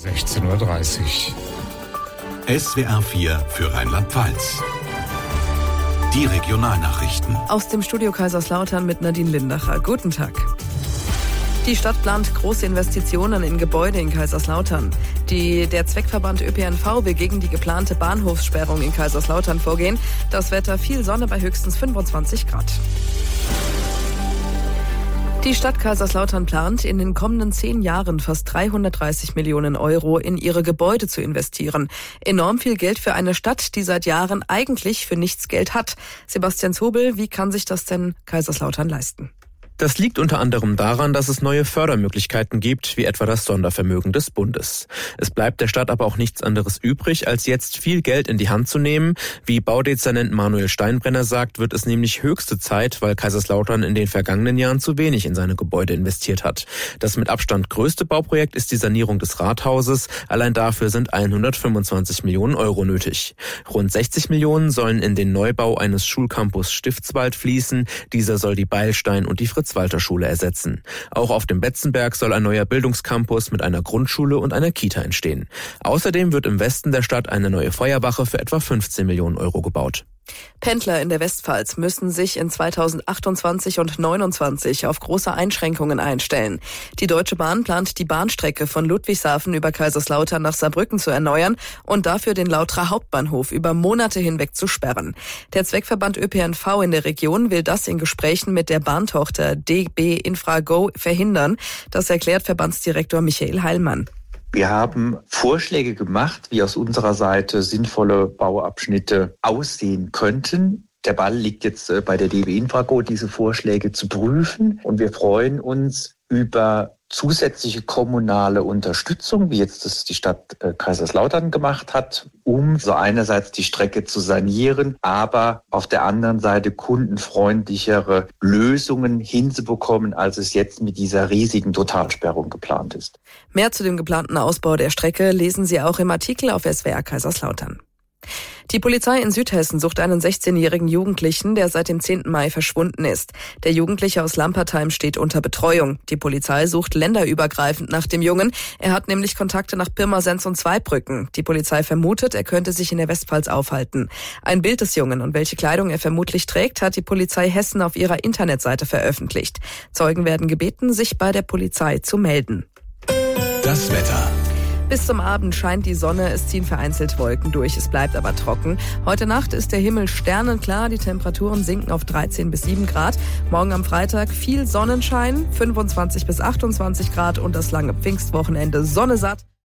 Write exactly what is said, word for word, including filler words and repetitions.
sechzehn Uhr dreißig. S W R vier für Rheinland-Pfalz. Die Regionalnachrichten. Aus dem Studio Kaiserslautern mit Nadine Lindacher. Guten Tag. Die Stadt plant große Investitionen in Gebäude in Kaiserslautern. Die, der Zweckverband Ö P N V will gegen die geplante Bahnhofssperrung in Kaiserslautern vorgehen. Das Wetter, viel Sonne bei höchstens fünfundzwanzig Grad. Die Stadt Kaiserslautern plant, in den kommenden zehn Jahren fast dreihundertdreißig Millionen Euro in ihre Gebäude zu investieren. Enorm viel Geld für eine Stadt, die seit Jahren eigentlich für nichts Geld hat. Sebastian Zobel, wie kann sich das denn Kaiserslautern leisten? Das liegt unter anderem daran, dass es neue Fördermöglichkeiten gibt, wie etwa das Sondervermögen des Bundes. Es bleibt der Stadt aber auch nichts anderes übrig, als jetzt viel Geld in die Hand zu nehmen. Wie Baudezernent Manuel Steinbrenner sagt, wird es nämlich höchste Zeit, weil Kaiserslautern in den vergangenen Jahren zu wenig in seine Gebäude investiert hat. Das mit Abstand größte Bauprojekt ist die Sanierung des Rathauses. Allein dafür sind hundertfünfundzwanzig Millionen Euro nötig. Rund sechzig Millionen sollen in den Neubau eines Schulcampus Stiftswald fließen. Dieser soll die Beilstein und die Fritz-Walter-Schule ersetzen. Auch auf dem Betzenberg soll ein neuer Bildungscampus mit einer Grundschule und einer Kita entstehen. Außerdem wird im Westen der Stadt eine neue Feuerwache für etwa fünfzehn Millionen Euro gebaut. Pendler in der Westpfalz müssen sich in zweitausendachtundzwanzig und neunundzwanzig auf große Einschränkungen einstellen. Die Deutsche Bahn plant, die Bahnstrecke von Ludwigshafen über Kaiserslautern nach Saarbrücken zu erneuern und dafür den Lauterer Hauptbahnhof über Monate hinweg zu sperren. Der Zweckverband Ö P N V in der Region will das in Gesprächen mit der Bahntochter D B Infrago verhindern. Das erklärt Verbandsdirektor Michael Heilmann. Wir haben Vorschläge gemacht, wie aus unserer Seite sinnvolle Bauabschnitte aussehen könnten. Der Ball liegt jetzt bei der D B Infrago, diese Vorschläge zu prüfen. Und wir freuen uns über zusätzliche kommunale Unterstützung, wie jetzt das die Stadt Kaiserslautern gemacht hat, um so einerseits die Strecke zu sanieren, aber auf der anderen Seite kundenfreundlichere Lösungen hinzubekommen, als es jetzt mit dieser riesigen Totalsperrung geplant ist. Mehr zu dem geplanten Ausbau der Strecke lesen Sie auch im Artikel auf S W R Kaiserslautern. Die Polizei in Südhessen sucht einen sechzehnjährigen Jugendlichen, der seit dem zehnten Mai verschwunden ist. Der Jugendliche aus Lampertheim steht unter Betreuung. Die Polizei sucht länderübergreifend nach dem Jungen. Er hat nämlich Kontakte nach Pirmasens und Zweibrücken. Die Polizei vermutet, er könnte sich in der Westpfalz aufhalten. Ein Bild des Jungen und welche Kleidung er vermutlich trägt, hat die Polizei Hessen auf ihrer Internetseite veröffentlicht. Zeugen werden gebeten, sich bei der Polizei zu melden. Das Wetter. Bis zum Abend scheint die Sonne, es ziehen vereinzelt Wolken durch, es bleibt aber trocken. Heute Nacht ist der Himmel sternenklar, die Temperaturen sinken auf dreizehn bis sieben Grad. Morgen am Freitag viel Sonnenschein, fünfundzwanzig bis achtundzwanzig Grad und das lange Pfingstwochenende sonnesatt.